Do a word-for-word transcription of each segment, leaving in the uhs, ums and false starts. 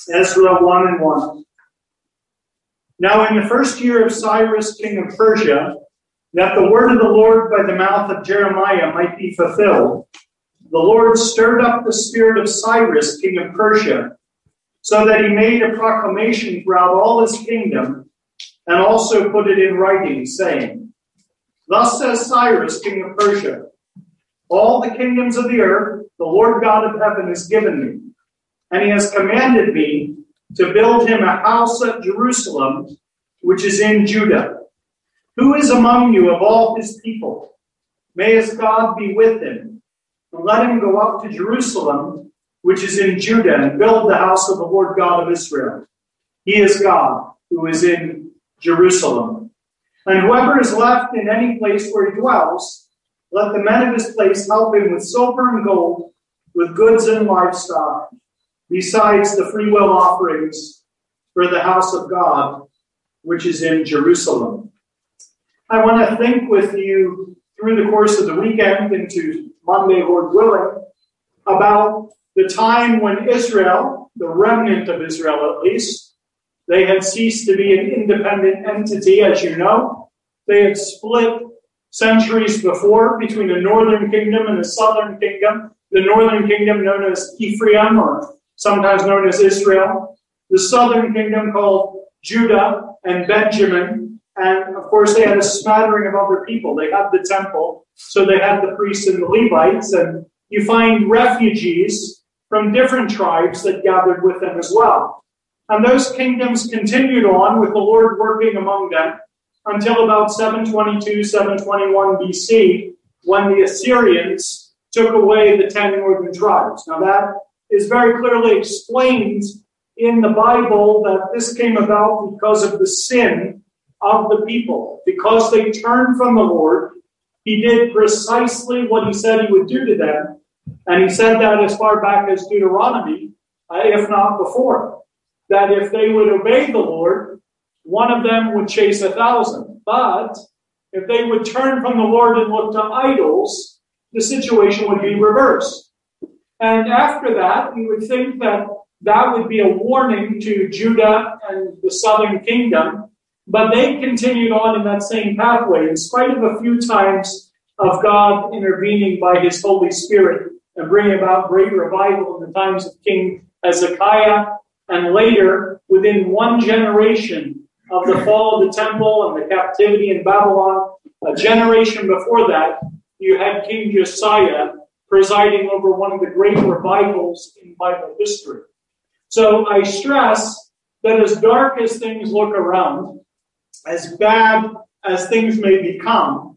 Ezra one and one. Now in the first year of Cyrus, king of Persia, that the word of the Lord by the mouth of Jeremiah might be fulfilled, the Lord stirred up the spirit of Cyrus, king of Persia, so that he made a proclamation throughout all his kingdom, and also put it in writing, saying, Thus says Cyrus, king of Persia, all the kingdoms of the earth, the Lord God of heaven has given me, and he has commanded me to build him a house at Jerusalem, which is in Judah. Who is among you of all his people? May his God be with him, and let him go up to Jerusalem, which is in Judah, and build the house of the Lord God of Israel. He is God, who is in Jerusalem. And whoever is left in any place where he dwells, let the men of his place help him with silver and gold, with goods and livestock, besides the freewill offerings for the house of God, which is in Jerusalem. I want to think with you through the course of the weekend into Monday, Lord willing, about the time when Israel, the remnant of Israel at least, they had ceased to be an independent entity, as you know. They had split centuries before between the northern kingdom and the southern kingdom. The northern kingdom known as Ephraim, or sometimes known as Israel. The southern kingdom called Judah and Benjamin. And of course they had a smattering of other people. They had the temple, so they had the priests and the Levites. And you find refugees from different tribes that gathered with them as well. And those kingdoms continued on with the Lord working among them until about seven twenty-two, seven twenty-one B C, when the Assyrians took away the ten northern tribes. Now that is very clearly explained in the Bible that this came about because of the sin of the people. Because they turned from the Lord, he did precisely what he said he would do to them. And he said that as far back as Deuteronomy, uh, if not before. That if they would obey the Lord, one of them would chase a thousand. But if they would turn from the Lord and look to idols, the situation would be reversed. And after that, you would think that that would be a warning to Judah and the southern kingdom. But they continued on in that same pathway, in spite of a few times of God intervening by his Holy Spirit and bringing about great revival in the times of King Hezekiah. And later, within one generation of the fall of the temple and the captivity in Babylon, a generation before that, you had King Josiah presiding over one of the great revivals in Bible history. So I stress that as dark as things look around, as bad as things may become,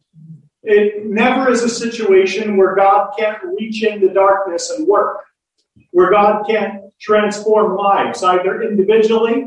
it never is a situation where God can't reach into darkness and work, where God can't transform lives, either individually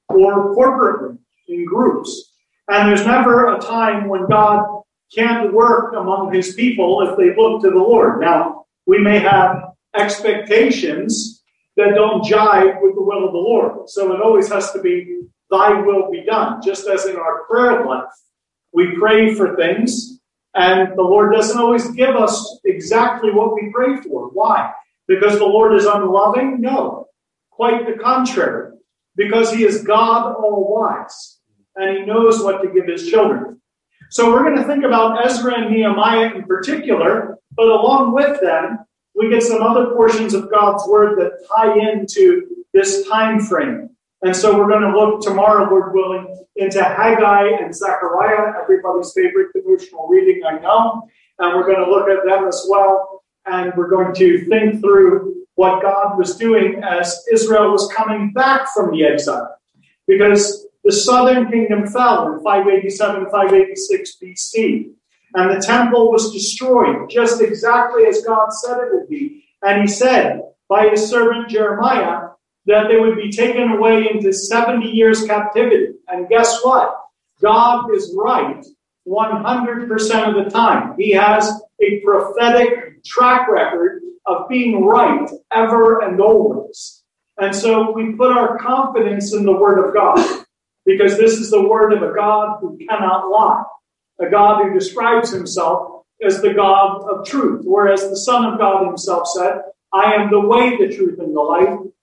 or corporately in groups. And there's never a time when God can't work among his people if they look to the Lord. Now, we may have expectations that don't jive with the will of the Lord. So it always has to be, thy will be done. Just as in our prayer life, we pray for things, and the Lord doesn't always give us exactly what we pray for. Why? Because the Lord is unloving? No. Quite the contrary. Because he is God all-wise, and he knows what to give his children. So we're going to think about Ezra and Nehemiah in particular, but along with them, we get some other portions of God's word that tie into this time frame. And so we're going to look tomorrow, Lord willing, into Haggai and Zechariah, everybody's favorite devotional reading, I know. And we're going to look at them as well. And we're going to think through what God was doing as Israel was coming back from the exile. Because the southern kingdom fell in five eighty-seven, five eighty-six B C. And the temple was destroyed, just exactly as God said it would be. And he said by his servant Jeremiah that they would be taken away into seventy years captivity. And guess what? God is right one hundred percent of the time. He has a prophetic track record of being right ever and always. And so we put our confidence in the Word of God, because this is the Word of a God who cannot lie, a God who describes himself as the God of truth, whereas the Son of God himself said, I am the way, the truth, and the life.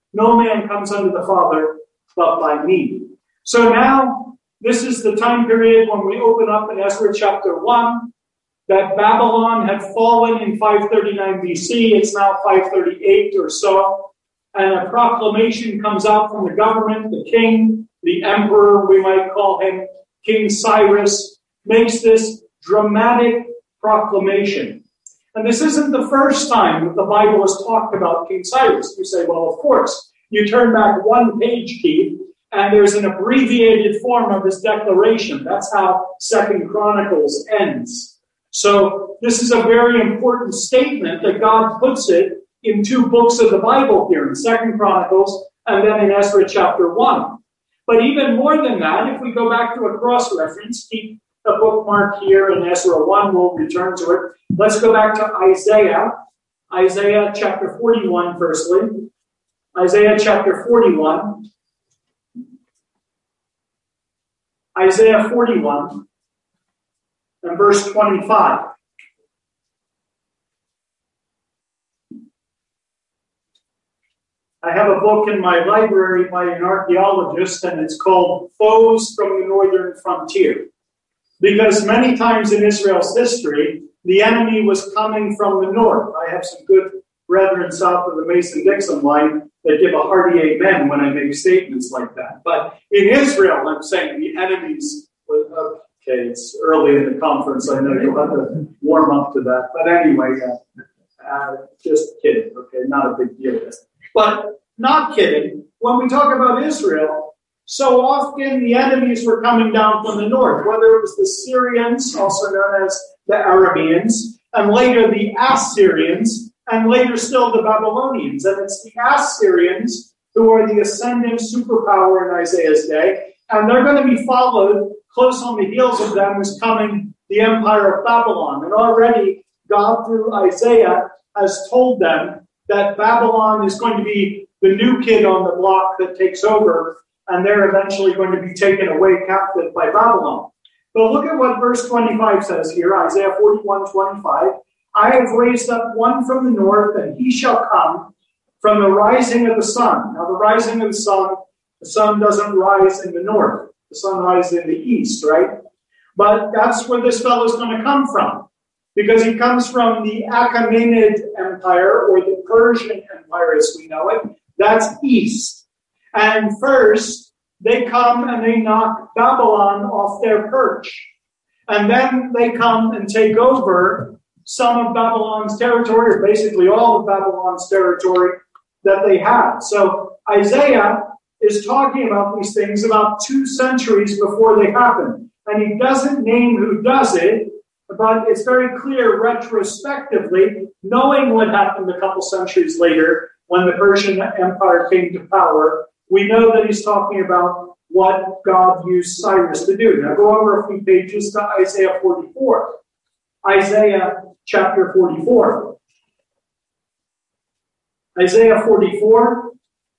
No man comes unto the Father but by me. So now, this is the time period when we open up in Ezra chapter one, that Babylon had fallen in five thirty-nine B C. It's now five thirty-eight or so. And a proclamation comes out from the government, the king, the emperor, we might call him, King Cyrus, makes this dramatic proclamation. And this isn't the first time that the Bible has talked about King Cyrus. You say, well, of course. You turn back one page, Keith, and there's an abbreviated form of his declaration. That's how Second Chronicles ends. So this is a very important statement that God puts it in two books of the Bible here, in Second Chronicles and then in Ezra chapter one. But even more than that, if we go back to a cross-reference, keep a bookmark here in Ezra one, we'll return to it. Let's go back to Isaiah, Isaiah chapter forty-one, firstly. Isaiah chapter forty-one. Isaiah forty-one and verse twenty-five. I have a book in my library by an archaeologist, and it's called Foes from the Northern Frontier. Because many times in Israel's history, the enemy was coming from the north. I have some good brethren south of the Mason-Dixon line that give a hearty amen when I make statements like that. But in Israel, I'm saying the enemies, okay, it's early in the conference, I know you'll have to warm up to that. But anyway, uh, uh, just kidding, okay, not a big deal. But not kidding, when we talk about Israel, so often the enemies were coming down from the north, whether it was the Syrians, also known as the Arameans, and later the Assyrians, and later still the Babylonians. And it's the Assyrians who are the ascending superpower in Isaiah's day, and they're going to be followed close on the heels of them is coming the empire of Babylon. And already God, through Isaiah, has told them that Babylon is going to be the new kid on the block that takes over, and they're eventually going to be taken away captive by Babylon. But look at what verse twenty-five says here, Isaiah forty-one twenty-five. I have raised up one from the north, and he shall come from the rising of the sun. Now, the rising of the sun, the sun doesn't rise in the north. The sun rises in the east, right? But that's where this fellow is going to come from, because he comes from the Achaemenid Empire, or the Persian Empire as we know it. That's east. And first, they come and they knock Babylon off their perch. And then they come and take over some of Babylon's territory, or basically all of Babylon's territory that they have. So Isaiah is talking about these things about two centuries before they happen. And he doesn't name who does it, but it's very clear retrospectively, knowing what happened a couple centuries later when the Persian Empire came to power, we know that he's talking about what God used Cyrus to do. Now go over a few pages to Isaiah forty-four. Isaiah chapter forty-four. Isaiah forty-four.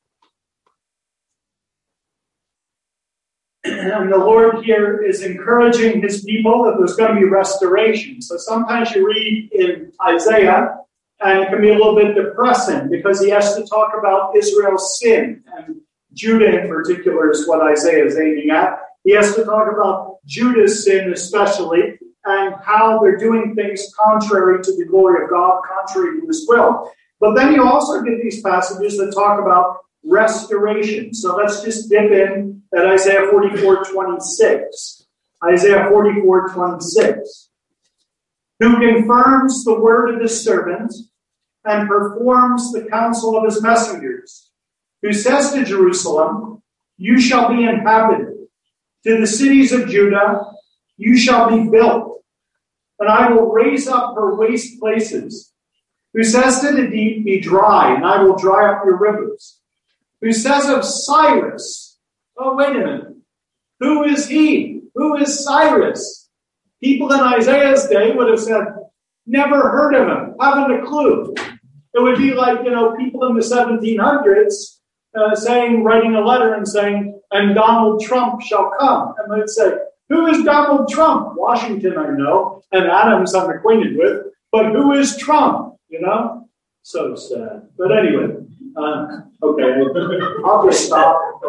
And the Lord here is encouraging his people that there's going to be restoration. So sometimes you read in Isaiah, and it can be a little bit depressing because he has to talk about Israel's sin. And Judah in particular is what Isaiah is aiming at. He has to talk about Judah's sin especially, and how they're doing things contrary to the glory of God, contrary to his will. But then you also get these passages that talk about restoration. So let's just dip in at Isaiah forty-four twenty-six. Isaiah forty-four twenty-six. Who confirms the word of his servant and performs the counsel of his messengers, who says to Jerusalem, you shall be inhabited. To the cities of Judah, you shall be built, and I will raise up her waste places. Who says to the deep, be dry, and I will dry up your rivers. Who says of Cyrus, oh, wait a minute. Who is he? Who is Cyrus? People in Isaiah's day would have said, never heard of him, haven't a clue. It would be like, you know, people in the seventeen hundreds uh, saying, writing a letter and saying, and Donald Trump shall come. And they'd say, who is Donald Trump? Washington, I know, and Adams I'm acquainted with, but who is Trump? You know? So sad. But anyway, uh, Okay, I'll just stop.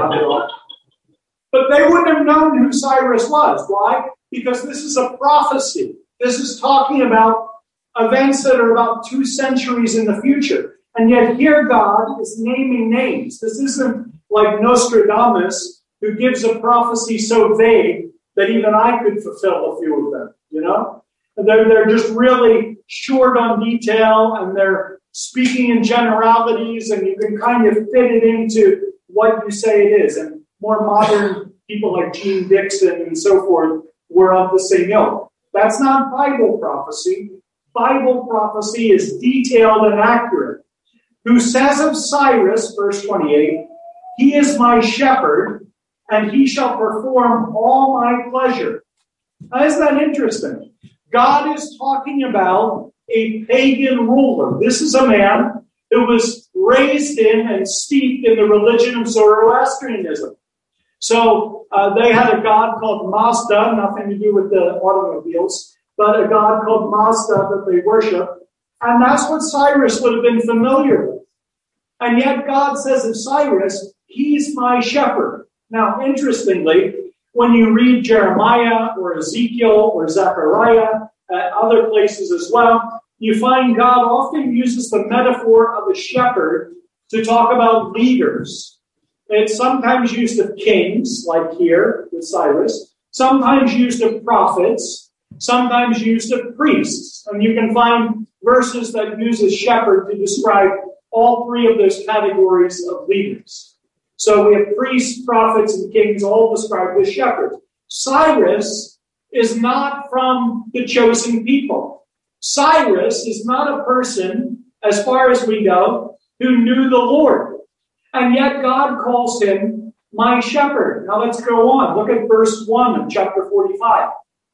But they wouldn't have known who Cyrus was. Why? Because this is a prophecy. This is talking about events that are about two centuries in the future. And yet here God is naming names. This isn't like Nostradamus, who gives a prophecy so vague that even I could fulfill a few of them, you know? They're, they're just really short on detail, and they're speaking in generalities, and you can kind of fit it into what you say it is. And more modern people like Gene Dixon and so forth were of the same ilk. That's not Bible prophecy. Bible prophecy is detailed and accurate. Who says of Cyrus, verse twenty-eight, he is my shepherd, and he shall perform all my pleasure. Now, isn't that interesting? God is talking about a pagan ruler. This is a man who was raised in and steeped in the religion of Zoroastrianism. So uh, they had a god called Mazda, nothing to do with the automobiles, but a god called Mazda that they worship. And that's what Cyrus would have been familiar with. And yet God says of Cyrus, he's my shepherd. Now, interestingly, when you read Jeremiah or Ezekiel or Zechariah, uh, other places as well, you find God often uses the metaphor of a shepherd to talk about leaders. It's sometimes used of kings, like here with Cyrus, sometimes used of prophets, sometimes used of priests. And you can find verses that use a shepherd to describe all three of those categories of leaders. So we have priests, prophets, and kings all described as shepherds. Cyrus is not from the chosen people. Cyrus is not a person, as far as we go, who knew the Lord. And yet God calls him my shepherd. Now let's go on. Look at verse one of chapter forty-five.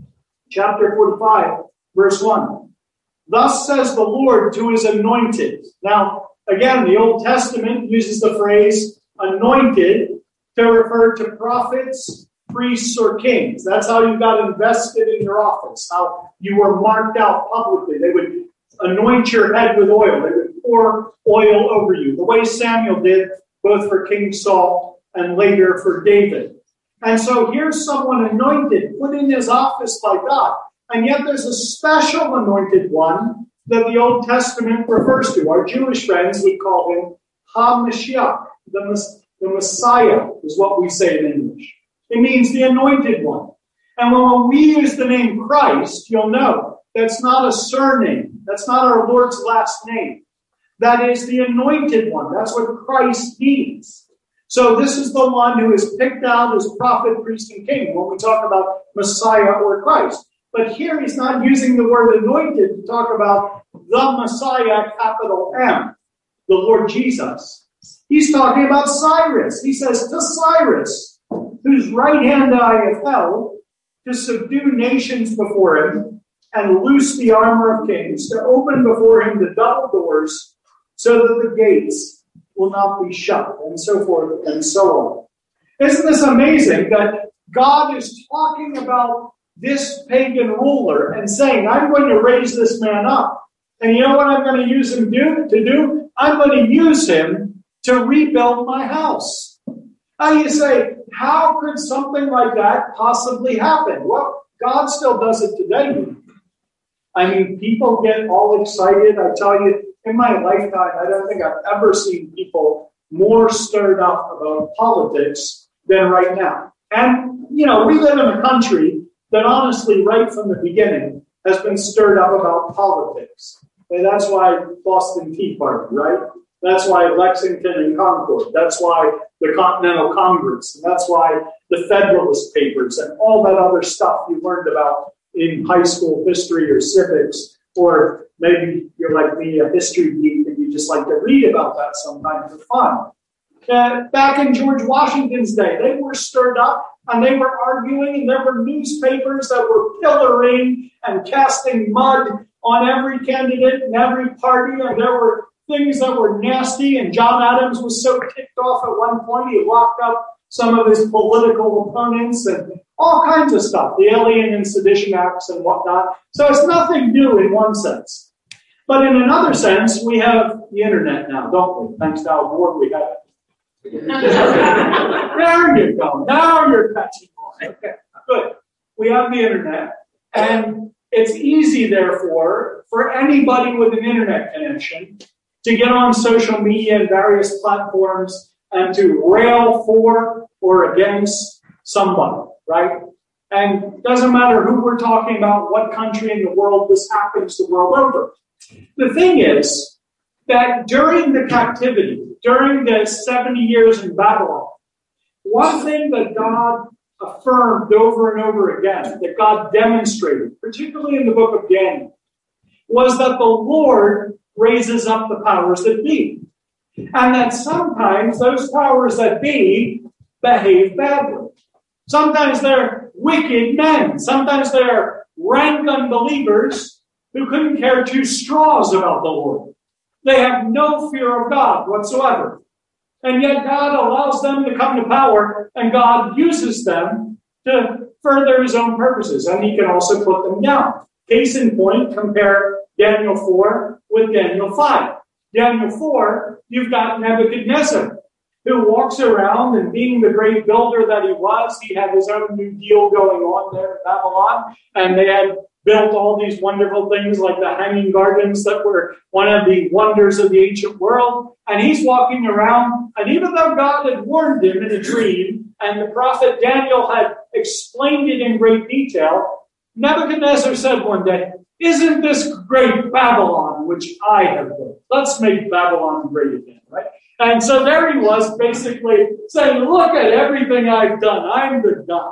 Chapter forty-five, verse one. Thus says the Lord to his anointed. Now, again, the Old Testament uses the phrase anointed to refer to prophets, priests, or kings. That's how you got invested in your office, how you were marked out publicly. They would anoint your head with oil. They would pour oil over you, the way Samuel did both for King Saul and later for David. And so here's someone anointed, put in his office by God. And yet there's a special anointed one that the Old Testament refers to. Our Jewish friends would call him HaMashiach, the, the Messiah is what we say in English. It means the anointed one. And when we use the name Christ, you'll know that's not a surname. That's not our Lord's last name. That is the anointed one. That's what Christ means. So this is the one who is picked out as prophet, priest, and king when we talk about Messiah or Christ. But here he's not using the word anointed to talk about the Messiah, capital M, the Lord Jesus. He's talking about Cyrus. He says to Cyrus, whose right hand I have held, to subdue nations before him and loose the armor of kings, to open before him the double doors so that the gates will not be shut, and so forth and so on. Isn't this amazing that God is talking about this pagan ruler and saying, I'm going to raise this man up. And you know what I'm going to use him do, to do? I'm going to use him to rebuild my house. Now you say, how could something like that possibly happen? Well, God still does it today. I mean, people get all excited. I tell you, in my lifetime, I don't think I've ever seen people more stirred up about politics than right now. And, you know, we live in a country that honestly, right from the beginning, has been stirred up about politics. And that's why Boston Tea Party, right? That's why Lexington and Concord. That's why the Continental Congress. And that's why the Federalist Papers and all that other stuff you learned about in high school history or civics. Or maybe you're like me, a history geek, and you just like to read about that sometimes for fun. Uh, back in George Washington's day, they were stirred up and they were arguing, and there were newspapers that were pillorying and casting mud on every candidate and every party, and there were things that were nasty, and John Adams was so ticked off at one point he locked up some of his political opponents and all kinds of stuff, the Alien and Sedition Acts and whatnot. So it's nothing new in one sense. But in another sense, we have the internet now, don't we? Thanks to Al Gore, we have it. There you go. Now you're catching on. Okay, good. We have the internet, and it's easy, therefore, for anybody with an internet connection to get on social media and various platforms and to rail for or against somebody, right? And it doesn't matter who we're talking about, what country in the world, this happens the world over. The thing is that during the captivity, during the seventy years in Babylon, one thing that God affirmed over and over again, that God demonstrated, particularly in the book of Daniel, was that the Lord raises up the powers that be. And that sometimes those powers that be behave badly. Sometimes they're wicked men. Sometimes they're rank unbelievers who couldn't care two straws about the Lord. They have no fear of God whatsoever. And yet God allows them to come to power, and God uses them to further his own purposes. And he can also put them down. Case in point, compare Daniel four with Daniel five. Daniel four, you've got Nebuchadnezzar, who walks around, and being the great builder that he was, he had his own new deal going on there in Babylon, and they had built all these wonderful things like the Hanging Gardens that were one of the wonders of the ancient world. And he's walking around, and even though God had warned him in a dream, and the prophet Daniel had explained it in great detail, Nebuchadnezzar said one day, "Isn't this great Babylon which I have built? Let's make Babylon great again," right? And so there he was, basically saying, "Look at everything I've done. I'm the God."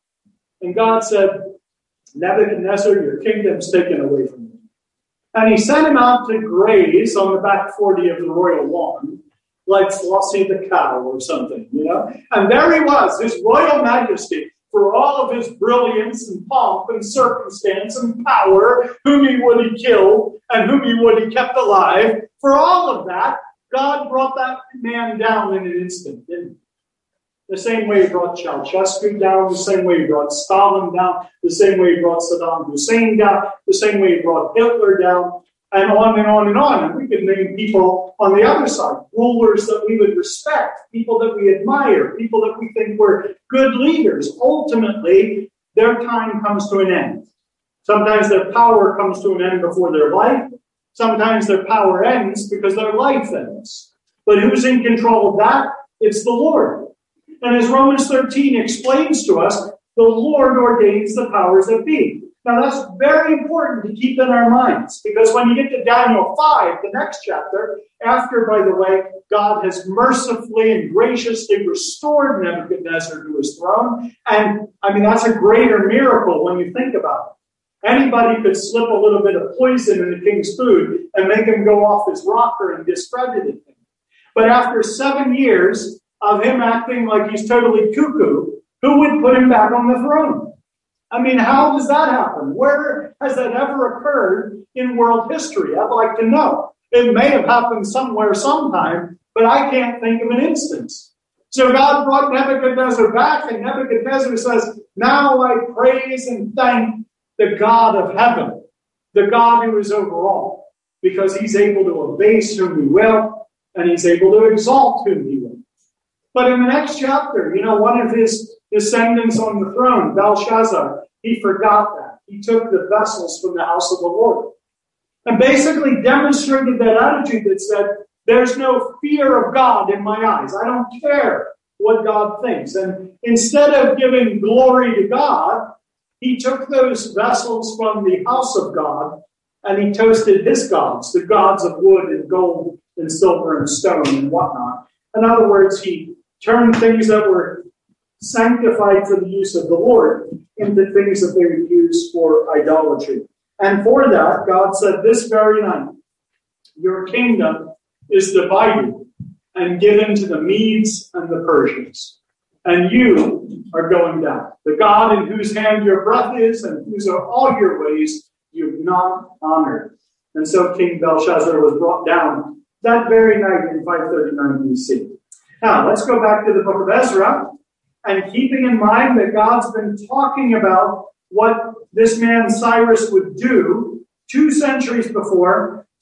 And God said, "Nebuchadnezzar, your kingdom's taken away from you." And he sent him out to graze on the back forty of the royal lawn, like Flossie the cow or something, you know. And there he was, his royal majesty, for all of his brilliance and pomp and circumstance and power, whom he would he killed and whom he would he kept alive. For all of that, God brought that man down in an instant, didn't he? The same way he brought Ceausescu down, the same way he brought Stalin down, the same way he brought Saddam Hussein down, the same way he brought Hitler down, and on and on and on. And we could name people on the other side, rulers that we would respect, people that we admire, people that we think were good leaders. Ultimately, their time comes to an end. Sometimes their power comes to an end before their life. Sometimes their power ends because their life ends. But who's in control of that? It's the Lord. And as Romans thirteen explains to us, the Lord ordains the powers that be. Now that's very important to keep in our minds, because when you get to Daniel five, the next chapter, after, by the way, God has mercifully and graciously restored Nebuchadnezzar to his throne, and I mean, that's a greater miracle when you think about it. Anybody could slip a little bit of poison in the king's food and make him go off his rocker and discredit him. But after seven years of him acting like he's totally cuckoo, who would put him back on the throne? I mean, how does that happen? Where has that ever occurred in world history? I'd like to know. It may have happened somewhere sometime, but I can't think of an instance. So God brought Nebuchadnezzar back, and Nebuchadnezzar says, "Now I praise and thank the God of heaven, the God who is over all, because he's able to abase whom he will, and he's able to exalt whom he will." But in the next chapter, you know, one of his descendants on the throne, Belshazzar, he forgot that. He took the vessels from the house of the Lord and basically demonstrated that attitude that said, there's no fear of God in my eyes. I don't care what God thinks. And instead of giving glory to God, he took those vessels from the house of God and he toasted his gods, the gods of wood and gold and silver and stone and whatnot. In other words, he turned things that were sanctified for the use of the Lord into things that they would use for idolatry. And for that, God said, this very night, your kingdom is divided and given to the Medes and the Persians. And you are going down. The God in whose hand your breath is and whose are all your ways, you've not honored. And so King Belshazzar was brought down that very night in five thirty-nine B C. Now, let's go back to the book of Ezra, and keeping in mind that God's been talking about what this man Cyrus would do two centuries before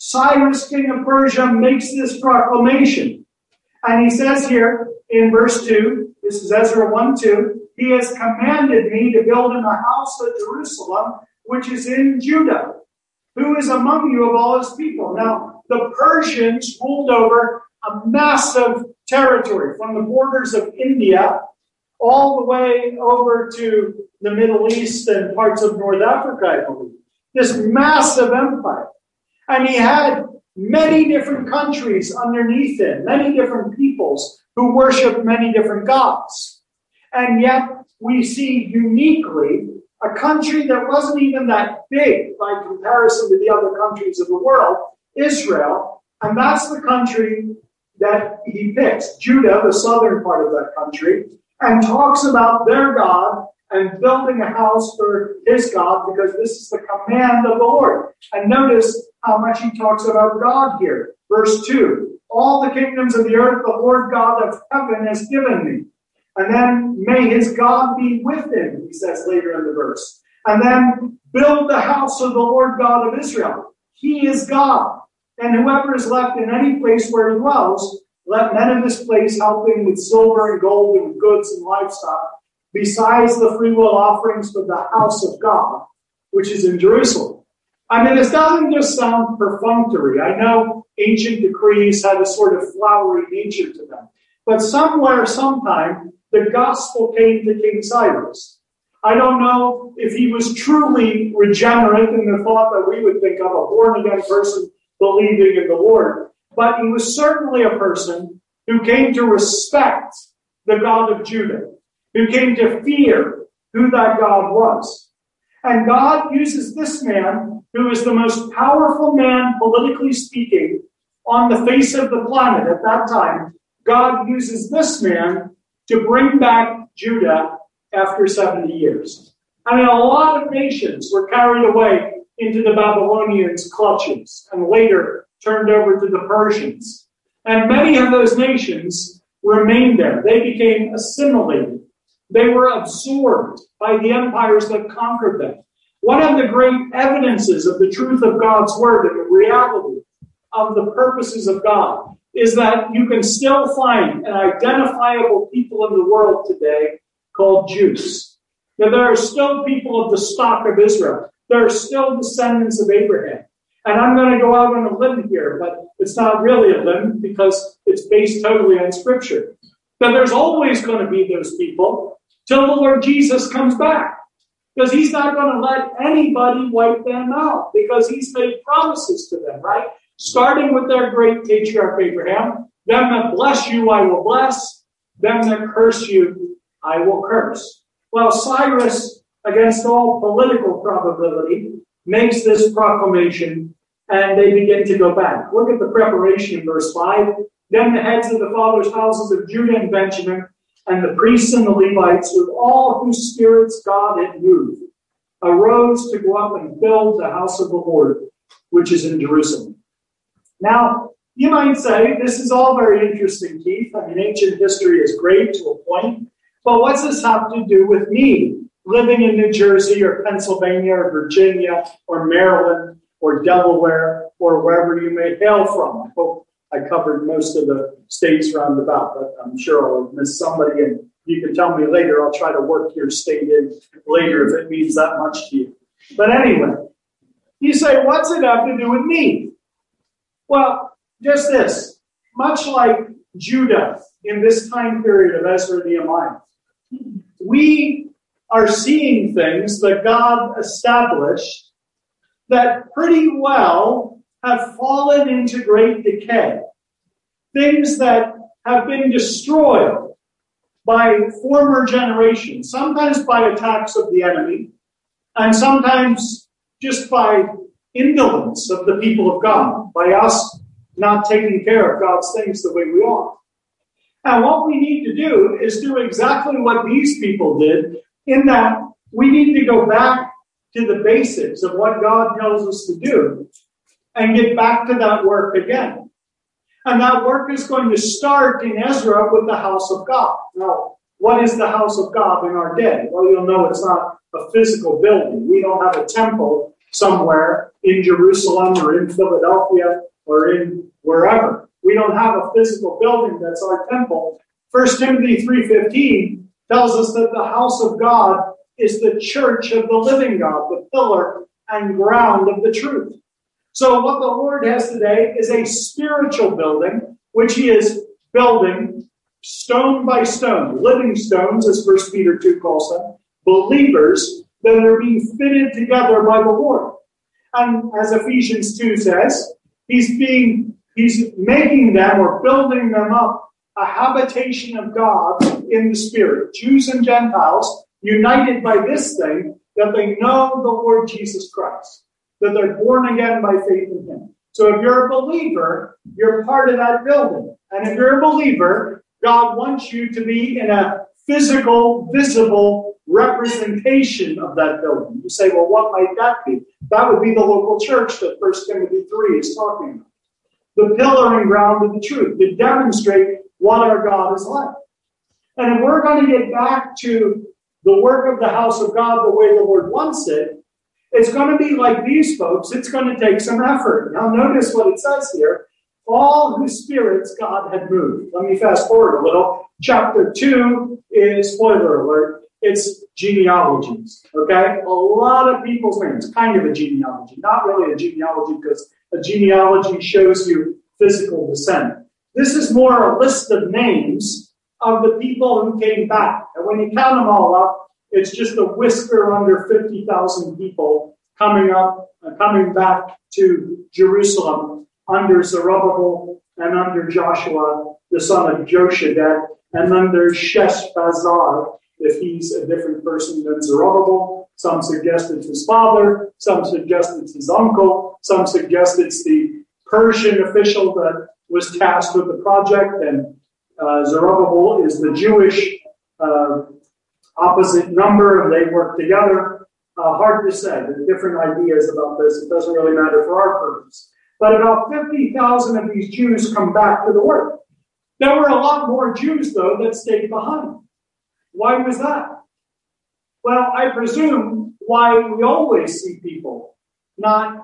Cyrus, king of Persia, makes this proclamation. And he says here in verse two, this is Ezra one two, he has commanded me to build him a house at Jerusalem, which is in Judah. Who is among you of all his people? Now, the Persians ruled over a massive territory from the borders of India all the way over to the Middle East and parts of North Africa, I believe. This massive empire. And he had many different countries underneath him, many different peoples who worshiped many different gods. And yet we see uniquely a country that wasn't even that big by comparison to the other countries of the world, Israel. And that's the country that he picks, Judah, the southern part of that country, and talks about their God and building a house for his God, because this is the command of the Lord. And notice how much he talks about God here. Verse two, all the kingdoms of the earth the Lord God of heaven has given me. And then, may his God be with him, he says later in the verse. And then, build the house of the Lord God of Israel. He is God. And whoever is left in any place where he dwells, let men of this place help him with silver and gold and goods and livestock, besides the freewill offerings for the house of God, which is in Jerusalem. I mean, this doesn't just sound perfunctory. I know ancient decrees had a sort of flowery nature to them. But somewhere, sometime, the gospel came to King Cyrus. I don't know if he was truly regenerate in the thought that we would think of, a born-again person believing in the Lord. But he was certainly a person who came to respect the God of Judah, who came to fear who that God was. And God uses this man, who is the most powerful man, politically speaking, on the face of the planet at that time. God uses this man to bring back Judah after seventy years. I mean, a lot of nations were carried away into the Babylonians' clutches and later turned over to the Persians. And many of those nations remained there. They became assimilated. They were absorbed by the empires that conquered them. One of the great evidences of the truth of God's word and the reality of the purposes of God is that you can still find an identifiable people in the world today called Jews. Now, there are still people of the stock of Israel. There are still descendants of Abraham. And I'm going to go out on a limb here, but it's not really a limb because it's based totally on Scripture. But there's always going to be those people till the Lord Jesus comes back. Because he's not going to let anybody wipe them out because he's made promises to them, right? Starting with their great patriarch Abraham, them that bless you I will bless, them that curse you I will curse. Well, Cyrus, against all political probability, makes this proclamation and they begin to go back. Look at the preparation in verse five. Then the heads of the fathers' houses of Judah and Benjamin, and the priests and the Levites, with all whose spirits God had moved, arose to go up and build the house of the Lord, which is in Jerusalem. Now, you might say, this is all very interesting, Keith. I mean, ancient history is great to a point, but what's this have to do with me, living in New Jersey or Pennsylvania or Virginia or Maryland or Delaware or wherever you may hail from? I hope I covered most of the states round about, but I'm sure I'll miss somebody, and you can tell me later. I'll try to work your state in later if it means that much to you. But anyway, you say, what's it have to do with me? Well, just this. Much like Judah in this time period of Ezra and Nehemiah, we are seeing things that God established that pretty well have fallen into great decay. Things that have been destroyed by former generations, sometimes by attacks of the enemy, and sometimes just by indolence of the people of God, by us not taking care of God's things the way we ought. And what we need to do is do exactly what these people did, in that we need to go back to the basics of what God tells us to do and get back to that work again. And that work is going to start in Ezra with the house of God. Now, what is the house of God in our day? Well, you'll know it's not a physical building. We don't have a temple somewhere in Jerusalem or in Philadelphia or in wherever. We don't have a physical building that's our temple. First Timothy three fifteen tells us that the house of God is the church of the living God, the pillar and ground of the truth. So what the Lord has today is a spiritual building, which he is building stone by stone, living stones, as First Peter two calls them, believers that are being fitted together by the Lord. And as Ephesians two says, he's being, he's making them or building them up a habitation of God in the Spirit. Jews and Gentiles united by this thing, that they know the Lord Jesus Christ, that they're born again by faith in him. So if you're a believer, you're part of that building. And if you're a believer, God wants you to be in a physical, visible representation of that building. You say, well, what might that be? That would be the local church that First Timothy three is talking about. The pillar and ground of the truth, to demonstrate what our God is like. And if we're going to get back to the work of the house of God the way the Lord wants it, it's going to be like these folks. It's going to take some effort. Now notice what it says here. All whose spirits God had moved. Let me fast forward a little. Chapter two is, spoiler alert, it's genealogies. Okay? A lot of people's names. Kind of a genealogy. Not really a genealogy, because a genealogy shows you physical descent. This is more a list of names of the people who came back. And when you count them all up, it's just a whisker under fifty thousand people coming up, uh, coming back to Jerusalem under Zerubbabel and under Joshua, the son of Joshadek, and under Sheshbazzar, if he's a different person than Zerubbabel. Some suggest it's his father, some suggest it's his uncle, some suggest it's the Persian official that was tasked with the project, and uh, Zerubbabel is the Jewish uh, opposite number, and they work together. Uh, hard to say. There's different ideas about this. It doesn't really matter for our purpose. But about fifty thousand of these Jews come back to the work. There were a lot more Jews, though, that stayed behind. Why was that? Well, I presume why we always see people not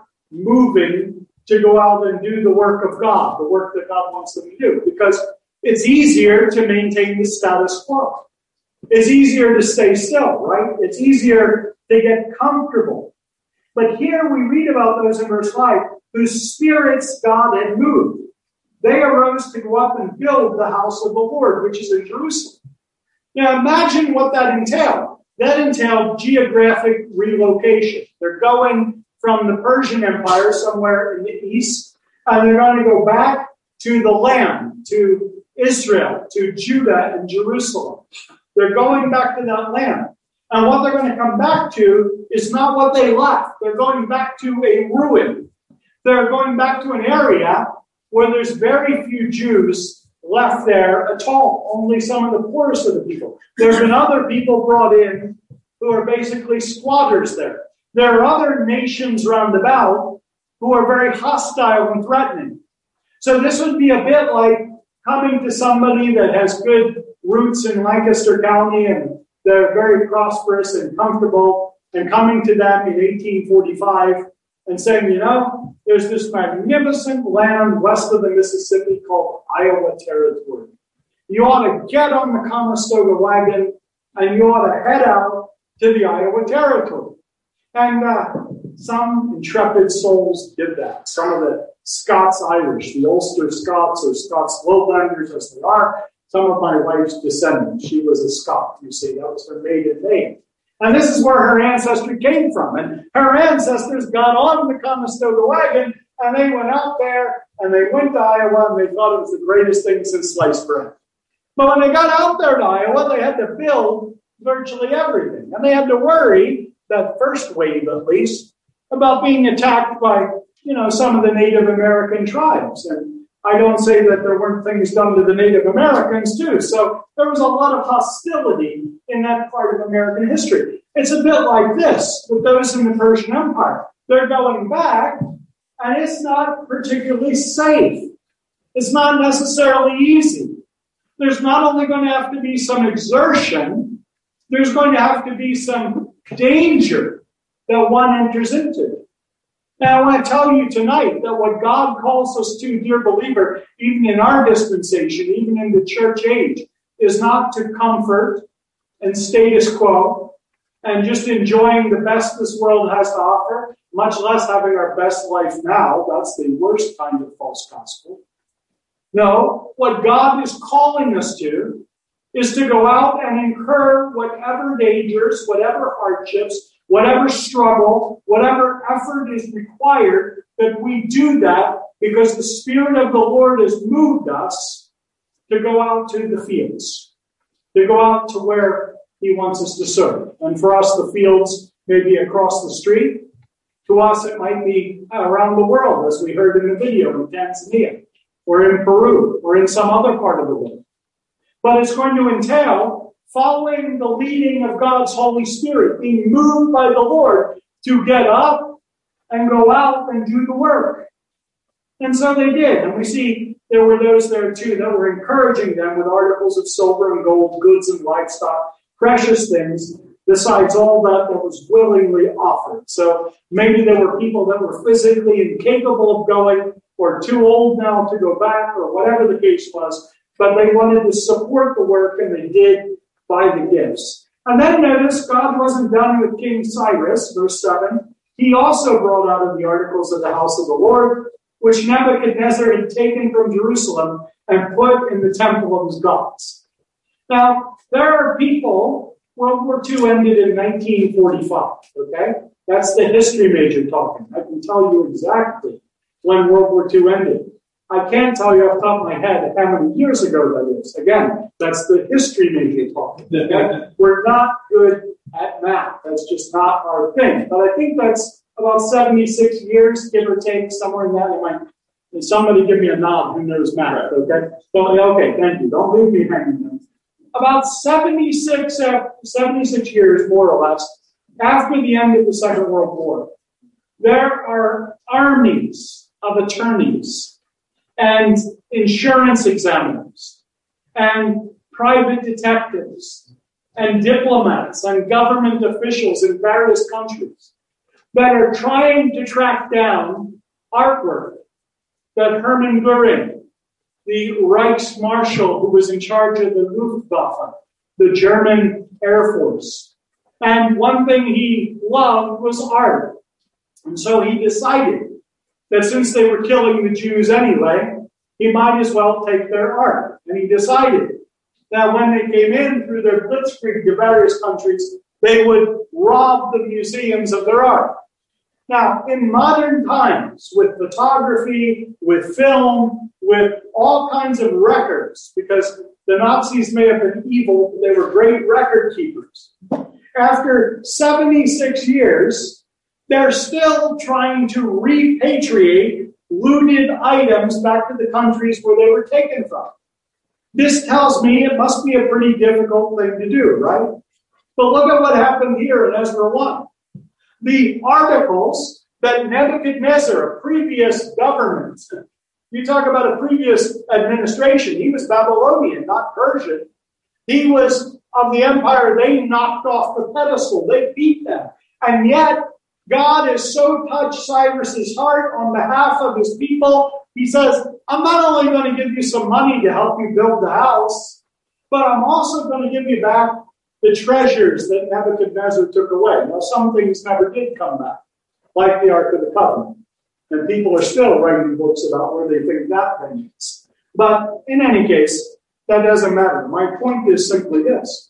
moving to go out and do the work of God, the work that God wants them to do, because it's easier to maintain the status quo. It's easier to stay still, right? It's easier to get comfortable. But here we read about those in verse five, whose spirits God had moved. They arose to go up and build the house of the Lord, which is in Jerusalem. Now imagine what that entailed. That entailed geographic relocation. They're going from the Persian Empire somewhere in the east, and they're going to go back to the land, to Israel, to Judah and Jerusalem. They're going back to that land. And what they're going to come back to is not what they left. They're going back to a ruin. They're going back to an area where there's very few Jews left there at all. Only some of the poorest of the people. There have been other people brought in who are basically squatters there. There are other nations round about who are very hostile and threatening. So this would be a bit like coming to somebody that has good roots in Lancaster County and they're very prosperous and comfortable, and coming to them in eighteen forty-five and saying, you know, there's this magnificent land west of the Mississippi called Iowa Territory. You ought to get on the Conestoga wagon and you ought to head out to the Iowa Territory. And uh, some intrepid souls did that. Some of the Scots-Irish, the Ulster Scots or Scots Lowlanders as they are, some of my wife's descendants. She was a Scot, you see. That was her maiden name. And this is where her ancestry came from. And her ancestors got on the Conestoga wagon, and they went out there, and they went to Iowa, and they thought it was the greatest thing since sliced bread. But when they got out there to Iowa, they had to build virtually everything. And they had to worry, that first wave at least, about being attacked by, you know, some of the Native American tribes. And I don't say that there weren't things done to the Native Americans too. So there was a lot of hostility in that part of American history. It's a bit like this with those in the Persian Empire. They're going back, and it's not particularly safe. It's not necessarily easy. There's not only going to have to be some exertion, there's going to have to be some danger that one enters into. And I want to tell you tonight that what God calls us to, dear believer, even in our dispensation, even in the church age, is not to comfort and status quo and just enjoying the best this world has to offer, much less having our best life now. That's the worst kind of false gospel. No, what God is calling us to is to go out and incur whatever dangers, whatever hardships, whatever struggle, whatever effort is required, that we do that because the Spirit of the Lord has moved us to go out to the fields, to go out to where He wants us to serve. And for us, the fields may be across the street. To us, it might be around the world, as we heard in the video in Tanzania, or in Peru, or in some other part of the world. But it's going to entail following the leading of God's Holy Spirit, being moved by the Lord to get up and go out and do the work. And so they did. And we see there were those there too that were encouraging them with articles of silver and gold, goods and livestock, precious things, besides all that that was willingly offered. So maybe there were people that were physically incapable of going or too old now to go back or whatever the case was, but they wanted to support the work and they did by the gifts. And then notice God wasn't done with King Cyrus, verse seven. He also brought out of the articles of the house of the Lord, which Nebuchadnezzar had taken from Jerusalem and put in the temple of his gods. Now, there are people, World War Two ended in nineteen forty-five, okay? That's the history major talking. I can tell you exactly when World War Two ended. I can't tell you off the top of my head how many years ago that is. Again, that's the history major talking. Okay? We're not good at math. That's just not our thing. But I think that's about seventy-six years, give or take, somewhere in that. It might, somebody give me a nod who knows math, okay? So, okay, thank you. Don't leave me hanging. About seventy-six, seventy-six years, more or less, after the end of the Second World War, there are armies of attorneys and insurance examiners, and private detectives, and diplomats, and government officials in various countries that are trying to track down artwork that Hermann Goering, the Reichsmarshal who was in charge of the Luftwaffe, the German Air Force. And one thing he loved was art. And so he decided that since they were killing the Jews anyway, he might as well take their art. And he decided that when they came in through their blitzkrieg to various countries, they would rob the museums of their art. Now, in modern times, with photography, with film, with all kinds of records, because the Nazis may have been evil, but they were great record keepers. After seventy-six years, they're still trying to repatriate looted items back to the countries where they were taken from. This tells me it must be a pretty difficult thing to do, right? But look at what happened here in Ezra one. The articles that Nebuchadnezzar, a previous government, you talk about a previous administration, he was Babylonian, not Persian. He was of the empire they knocked off the pedestal. They beat them. And yet, God has so touched Cyrus's heart on behalf of his people. He says, I'm not only going to give you some money to help you build the house, but I'm also going to give you back the treasures that Nebuchadnezzar took away. Now, some things never did come back, like the Ark of the Covenant. And people are still writing books about where they think that thing is. But in any case, that doesn't matter. My point is simply this.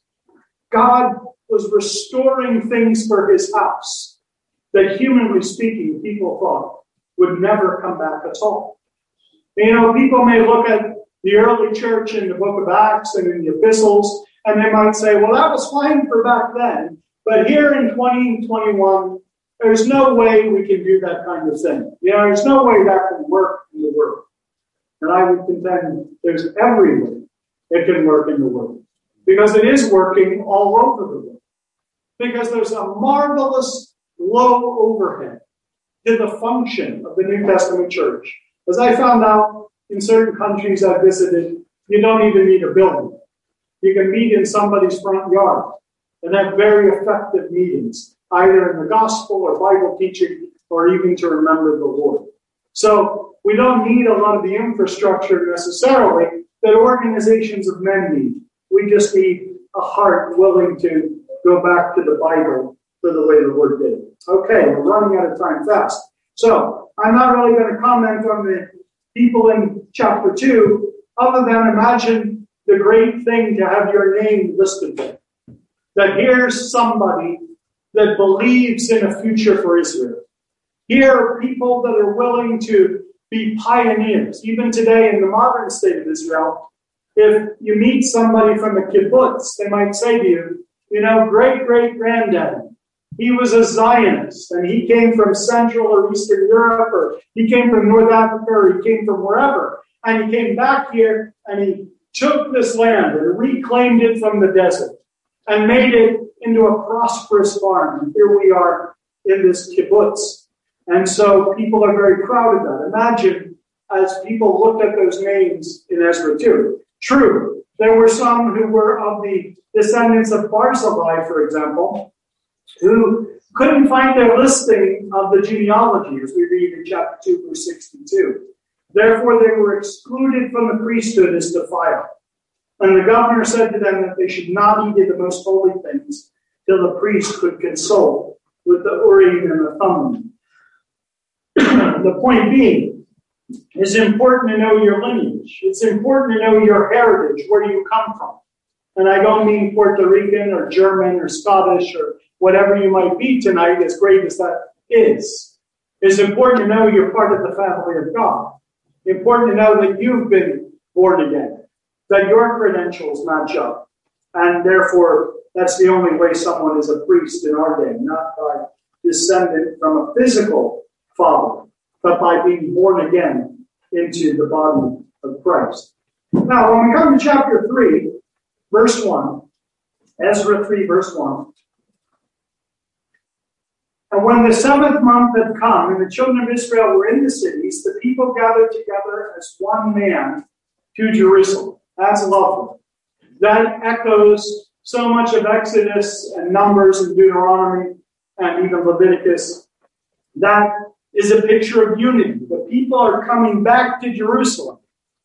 God was restoring things for his house that, humanly speaking, people thought would never come back at all. You know, people may look at the early church in the book of Acts and in the epistles, and they might say, well, that was fine for back then, but here in twenty twenty-one, there's no way we can do that kind of thing. You know, there's no way that can work in the world. And I would contend there's every way it can work in the world, because it is working all over the world. Because there's a marvelous low overhead to the function of the New Testament church. As I found out in certain countries I visited, you don't even need a building. You can meet in somebody's front yard and have very effective meetings, either in the gospel or Bible teaching or even to remember the Lord. So we don't need a lot of the infrastructure necessarily that organizations of men need. We just need a heart willing to go back to the Bible for the way the Lord did it. Okay, we're running out of time fast. So I'm not really going to comment on the people in chapter two, other than imagine the great thing to have your name listed there. That here's somebody that believes in a future for Israel. Here are people that are willing to be pioneers. Even today in the modern state of Israel, if you meet somebody from a kibbutz, they might say to you, you know, great-great-granddaddy, he was a Zionist, and he came from Central or Eastern Europe, or he came from North Africa, or he came from wherever. And he came back here, and he took this land and reclaimed it from the desert and made it into a prosperous farm. And here we are in this kibbutz. And so people are very proud of that. Imagine as people looked at those names in Ezra two. True, there were some who were of the descendants of Barzillai, for example, who couldn't find their listing of the genealogy, as we read in chapter two, verse sixty-two. Therefore, they were excluded from the priesthood as defiled. And the governor said to them that they should not eat of the most holy things till the priest could consult with the Urim and the Thummim. The point being, it's important to know your lineage. It's important to know your heritage, where you come from. And I don't mean Puerto Rican or German or Scottish or whatever you might be tonight, as great as that is. It's important to know you're part of the family of God. Important to know that you've been born again, that your credentials match up. And therefore, that's the only way someone is a priest in our day, not by descendant from a physical father, but by being born again into the body of Christ. Now, when we come to chapter three, verse one, Ezra three, verse one, and when the seventh month had come, and the children of Israel were in the cities, the people gathered together as one man to Jerusalem. That's lovely. That echoes so much of Exodus and Numbers and Deuteronomy and even Leviticus. That is a picture of unity. The people are coming back to Jerusalem.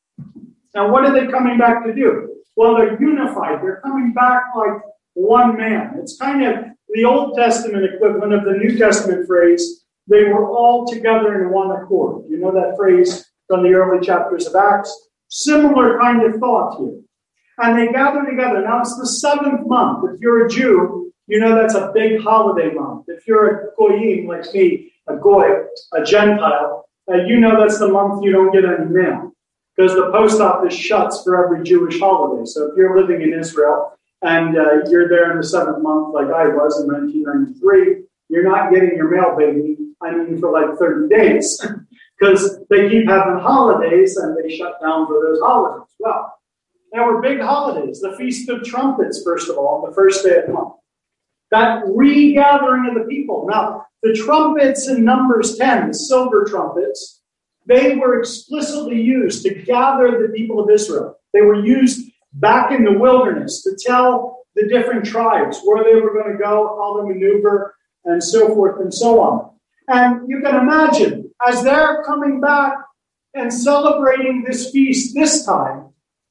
Now, what are they coming back to do? Well, they're unified. They're coming back like one man. It's kind of the Old Testament equivalent of the New Testament phrase, they were all together in one accord. You know that phrase from the early chapters of Acts? Similar kind of thought here. And they gather together. Now, it's the seventh month. If you're a Jew, you know that's a big holiday month. If you're a Goyim like me, a Goy, a Gentile, uh, you know that's the month you don't get any mail, because the post office shuts for every Jewish holiday. So if you're living in Israel and uh, you're there in the seventh month like I was in nineteen ninety-three, you're not getting your mail, baby, I mean for like thirty days, because they keep having holidays and they shut down for those holidays. Well, there were big holidays. The Feast of Trumpets, first of all, the first day of the month. That regathering of the people. Now, the trumpets in Numbers ten, the silver trumpets, they were explicitly used to gather the people of Israel. They were used back in the wilderness to tell the different tribes where they were going to go, how to maneuver, and so forth and so on. And you can imagine, as they're coming back and celebrating this feast this time,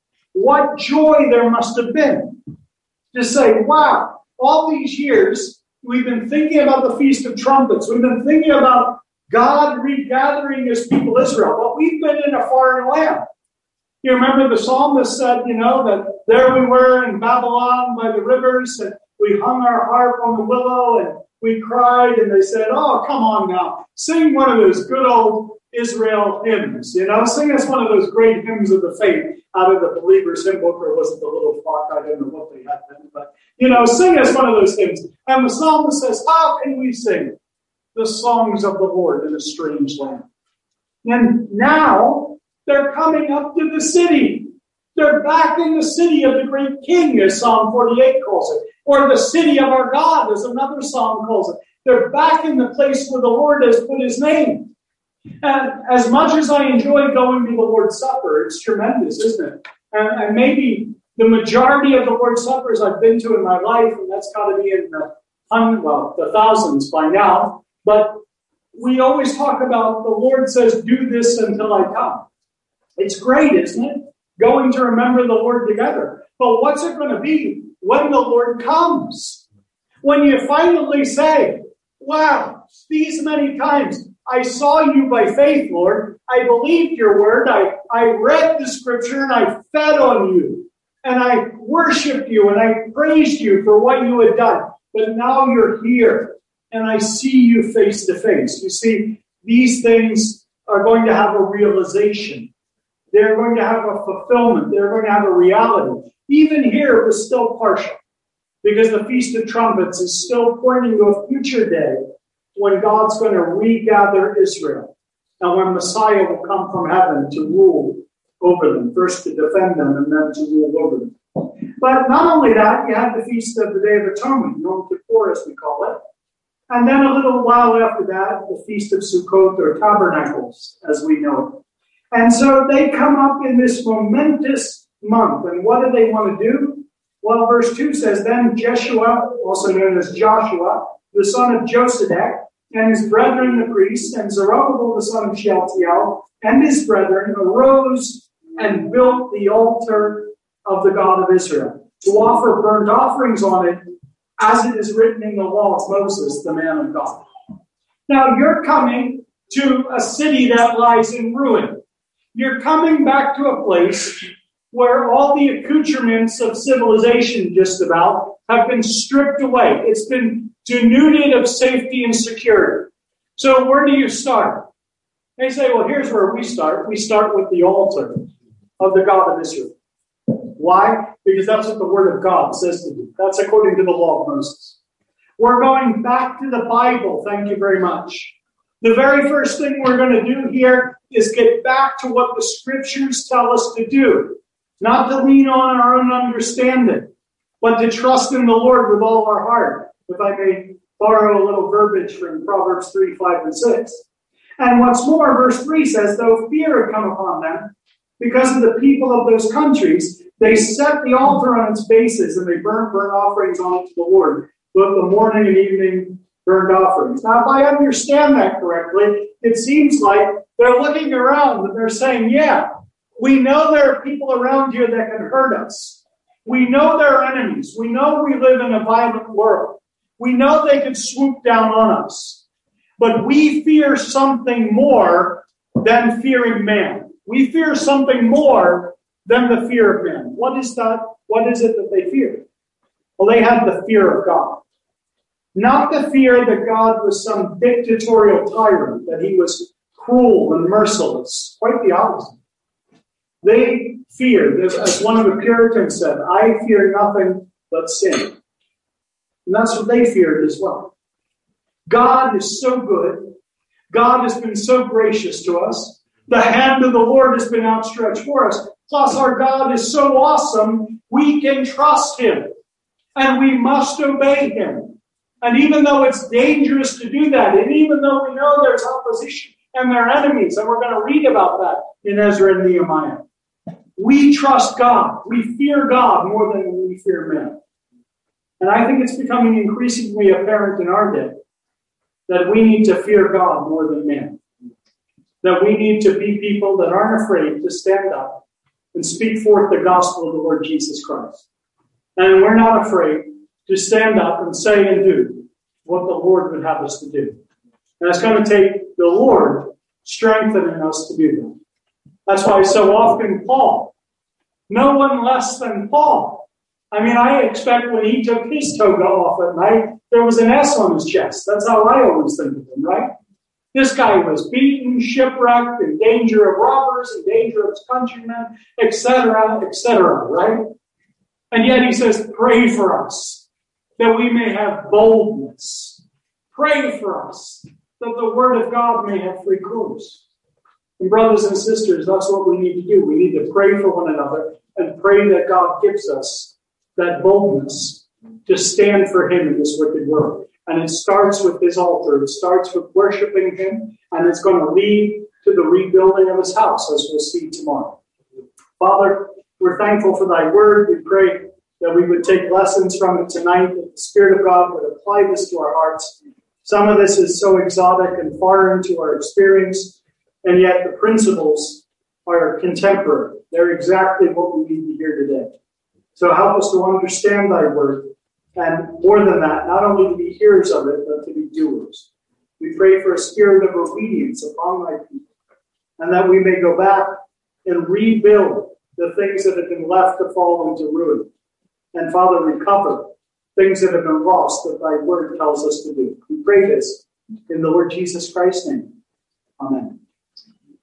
what joy there must have been to say, wow, all these years, we've been thinking about the Feast of Trumpets. We've been thinking about God regathering his people Israel. But we've been in a foreign land. You remember the psalmist said, you know, that there we were in Babylon by the rivers, and we hung our harp on the willow, and we cried, and they said, oh, come on now. Sing one of those good old Israel hymns. You know, sing us one of those great hymns of the faith out of the Believer's Hymn Book, or was it the Little Flock? I don't know what they had then. But, you know, sing us one of those hymns. And the psalmist says, how can we sing the songs of the Lord in a strange land? And now they're coming up to the city. They're back in the city of the great king, as Psalm forty-eight calls it. Or the city of our God, as another psalm calls it. They're back in the place where the Lord has put his name. And as much as I enjoy going to the Lord's Supper, it's tremendous, isn't it? And, and maybe the majority of the Lord's Suppers I've been to in my life, and that's got to be in the hundred, well, the thousands by now. But we always talk about the Lord says, do this until I come. It's great, isn't it? Going to remember the Lord together. But what's it going to be when the Lord comes? When you finally say, wow, these many times I saw you by faith, Lord. I believed your word. I, I read the scripture and I fed on you. And I worshiped you and I praised you for what you had done. But now you're here and I see you face to face. You see, these things are going to have a realization. They're going to have a fulfillment. They're going to have a reality. Even here, it was still partial because the Feast of Trumpets is still pointing to a future day when God's going to regather Israel and when Messiah will come from heaven to rule over them, first to defend them and then to rule over them. But not only that, you have the Feast of the Day of Atonement, Yom Kippur as we call it. And then a little while after that, the Feast of Sukkot or Tabernacles as we know it. And so they come up in this momentous month. And what do they want to do? Well, verse two says, then Jeshua, also known as Joshua, the son of Josedek, and his brethren the priests, and Zerubbabel the son of Shealtiel, and his brethren arose and built the altar of the God of Israel, to offer burnt offerings on it, as it is written in the law of Moses, the man of God. Now, you're coming to a city that lies in ruin. You're coming back to a place where all the accoutrements of civilization, just about, have been stripped away. It's been denuded of safety and security. So where do you start? They say, well, here's where we start. We start with the altar of the God of Israel. Why? Because that's what the Word of God says to do. That's according to the law of Moses. We're going back to the Bible. Thank you very much. The very first thing we're going to do here is get back to what the Scriptures tell us to do. Not to lean on our own understanding, but to trust in the Lord with all our heart. If I may borrow a little verbiage from Proverbs three, five, and six. And what's more, verse three says, though fear had come upon them, because of the people of those countries, they set the altar on its bases and they burnt burnt offerings on it to the Lord, both the morning and evening burnt offerings. Now, if I understand that correctly, it seems like they're looking around and they're saying, yeah, we know there are people around here that can hurt us. We know they're enemies. We know we live in a violent world. We know they could swoop down on us. But we fear something more than fearing man. We fear something more than the fear of man. What is that? What is it that they fear? Well, they had the fear of God. Not the fear that God was some dictatorial tyrant, that he was cruel and merciless. Quite the opposite. They feared, as one of the Puritans said, I fear nothing but sin. And that's what they feared as well. God is so good. God has been so gracious to us. The hand of the Lord has been outstretched for us. Plus, our God is so awesome, we can trust him. And we must obey him. And even though it's dangerous to do that, and even though we know there's opposition and there are enemies, and we're going to read about that in Ezra and Nehemiah, we trust God. We fear God more than we fear men. And I think it's becoming increasingly apparent in our day that we need to fear God more than man. That we need to be people that aren't afraid to stand up and speak forth the gospel of the Lord Jesus Christ. And we're not afraid to stand up and say and do what the Lord would have us to do. And it's going to take the Lord strengthening us to do that. That's why so often Paul, no one less than Paul. I mean, I expect when he took his toga off at night, there was an S on his chest. That's how I always think of him, right? This guy was beaten, shipwrecked, in danger of robbers, in danger of his countrymen, et cetera, et cetera, right? And yet he says, pray for us, that we may have boldness. Pray for us, that the word of God may have free course. And brothers and sisters, that's what we need to do. We need to pray for one another and pray that God gives us that boldness to stand for him in this wicked world. And it starts with his altar. It starts with worshiping him, and it's going to lead to the rebuilding of his house, as we'll see tomorrow. Father, we're thankful for thy word. We pray that we would take lessons from it tonight, that the Spirit of God would apply this to our hearts, Some of this is so exotic and foreign to our experience, and yet the principles are contemporary. They're exactly what we need to hear today. So help us to understand thy word, and more than that, not only to be hearers of it, but to be doers. We pray for a spirit of obedience upon thy people, and that we may go back and rebuild the things that have been left to fall into ruin. And Father, recover things that have been lost that thy word tells us to do. We pray this in the Lord Jesus Christ's name. Amen.